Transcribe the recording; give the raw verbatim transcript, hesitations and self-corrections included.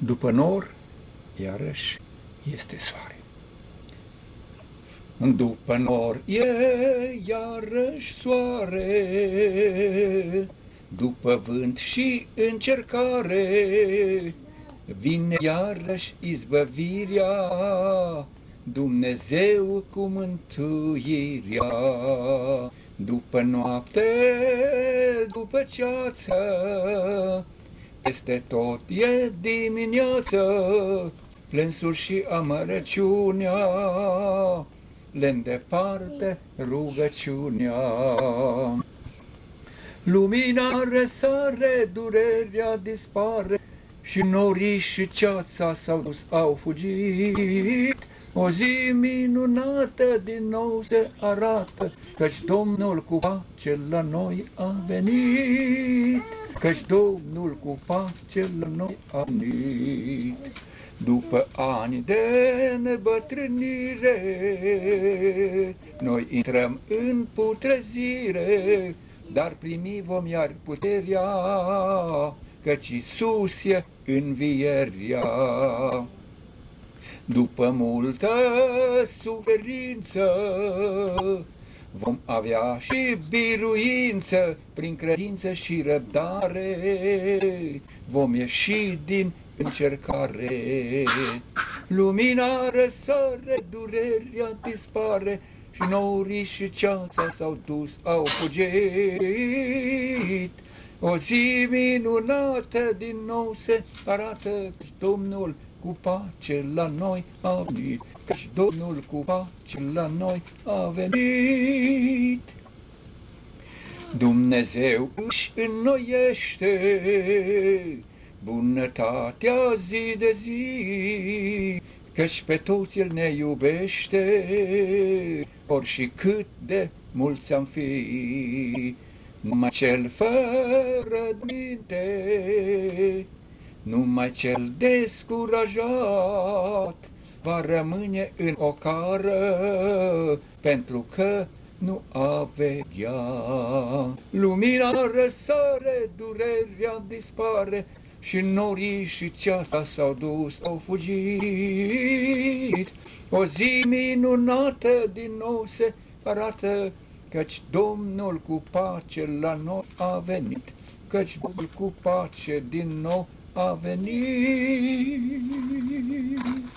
După nor, iarăși este soare. După nor e iarăși soare, după vânt și încercare, vine iarăși izbăvirea, Dumnezeu cu mântuirea. După noapte, după ceață, peste tot e dimineață, plânsul și amărăciunea le-ndeparte rugăciunea. Lumina răsare, durerea dispare, și norii și ceața s-au dus, au fugit. O zi minunată din nou se arată, căci Domnul cu pace la noi a venit, căci Domnul cu pace la noi a venit. După ani de nebătrânire, noi intrăm în putrezire, dar primi vom iar puterea, căci Iisus e învierea. După multă suferință, vom avea și biruință, prin credință și răbdare, vom ieși din încercare. Lumina răsare, durerea dispare, și norii și ceața s-au dus, au fugit. O zi minunată din nou se arată, căci Domnul cu pace la noi a venit, căci Domnul cu pace la noi a venit. Dumnezeu își înnoiește bunătatea zi de zi, căci pe toți El ne iubește, ori și cât de mulți am fi. Numai cel fără minte, numai cel descurajat va rămâne în ocară, pentru că nu a veghea. Lumina răsare, durerea dispare, și norii și ceața s-au dus, au fugit. O zi minunată din nou se arată, căci Domnul cu pace la noi a venit, căci Domnul cu pace din nou a venit.